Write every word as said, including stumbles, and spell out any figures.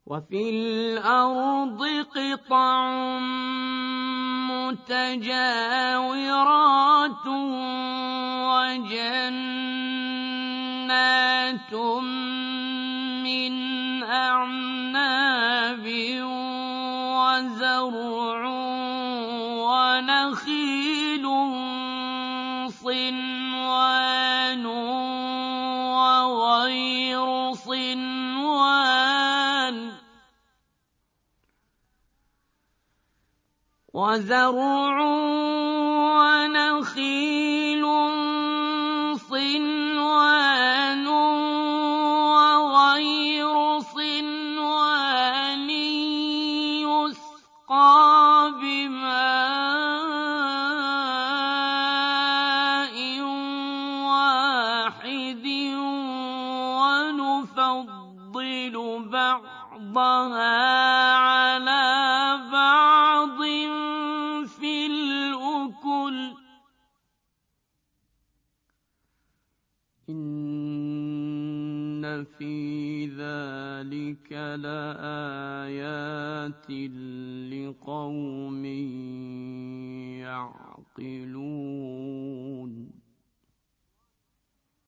وفي الأرض قطع متجاورات وجنات من أعناب وزرع ونخيل صنوان وغير صنوان وزرع ونخيل صنوان وغير صنوان يسقى بماء واحد ونفضل بعضها على بعض في الأكل إن في ذلك لآيات لقوم يعقلون.